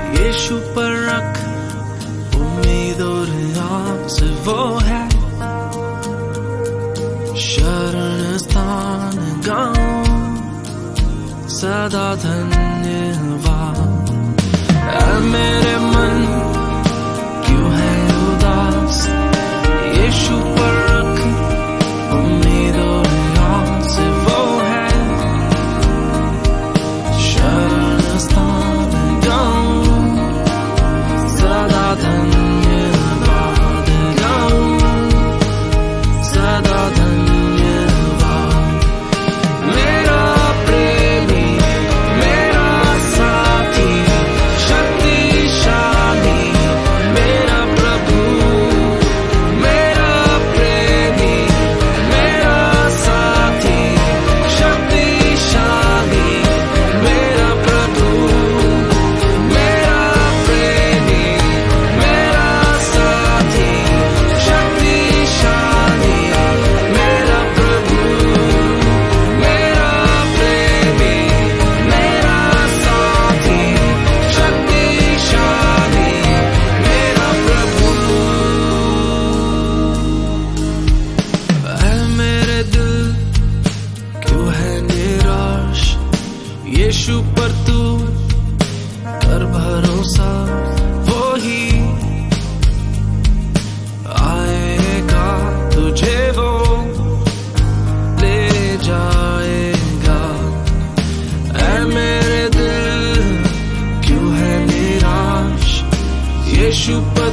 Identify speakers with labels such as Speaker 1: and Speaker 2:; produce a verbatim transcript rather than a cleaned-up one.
Speaker 1: यीशु पर रख उम्मीद और आस वो है शरण स्थान गाँव सदा धन्यवाद। ऐ मेरे मन क्यों है उदास, यीशु पर रख उम्मीद और आस वो है शरण स्थान गाँव सदा धन्यवाद गाँव सदा धन्यवाद। मेरा प्रेमी मेरा साथी शक्तिशाली मेरा प्रभु, मेरा प्रेमी मेरा साथी शक्तिशाली मेरा प्रभु, मेरा प्रेमी मेरा साथी शक्तिशाली मेरा प्रभु, मेरा प्रेमी मेरा साथी शक्तिशाली मेरा प्रभु। ऐ मेरे दिल क्यों है निराश, यीशु पर तू कर भरोसा वो ही आएगा तुझे वो ले जाएगा। ऐ मेरे दिल क्यों है निराश, यीशु पर